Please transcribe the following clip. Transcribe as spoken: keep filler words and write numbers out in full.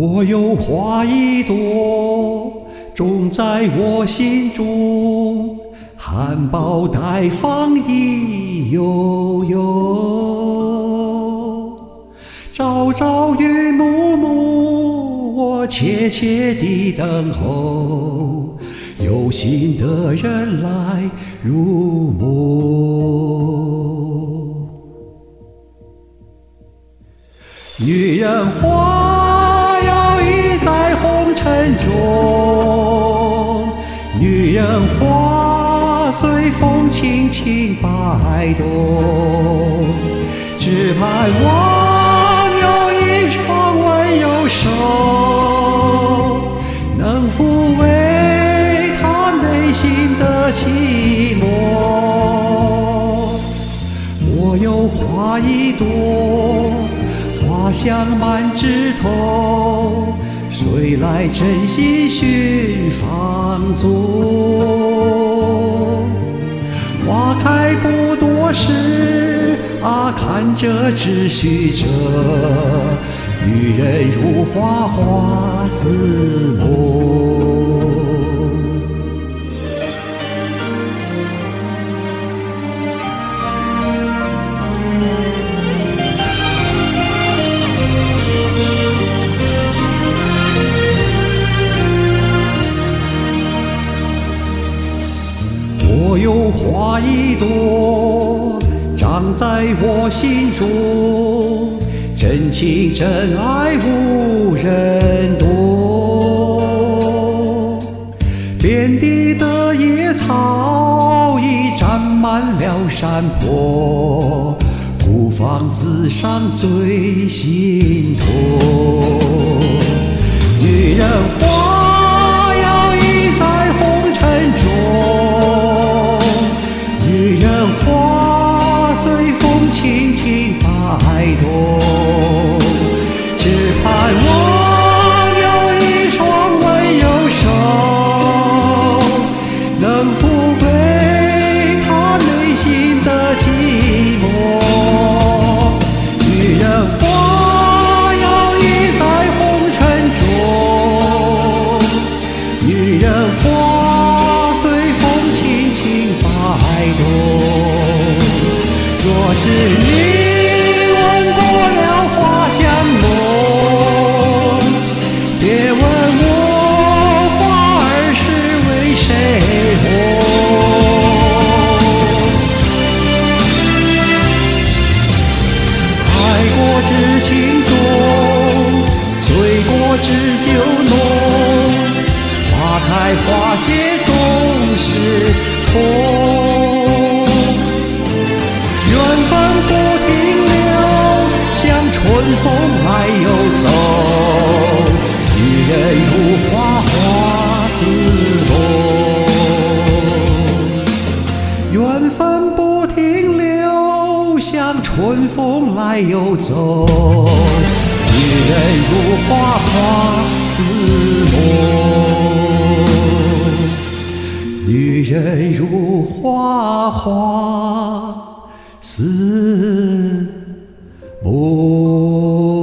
我有花一朵，种在我心中，含苞待放意悠悠。朝朝与暮暮，我切切地等候，有心的人来入梦。女人花摇曳在红尘中，女人花随风轻轻摆动，只盼望有一双温柔手，能抚慰她内心的寂寞。我有花一朵，花香满枝头，谁来真心寻芳踪？花开不多时啊，看着只须着，女人如花，花似梦。我有花一朵，长在我心中，真情真爱无人懂。遍地的野草已占满了山坡，孤芳自赏最心痛。女人花摇曳在红尘中，女人花随风轻轻摆动，只盼望有一双温柔手，能抚慰她内心的寂寞。女人花摇曳在红尘中，女人花随风轻轻摆动。若是你闻过了花香浓，别问我花儿是为谁红。爱过知情重，醉过知酒浓，花开花谢总是痛。春风来又走，女人如花，花似梦。缘分不停留，像春风来又走，女人如花，花似梦。女人如花，花似梦。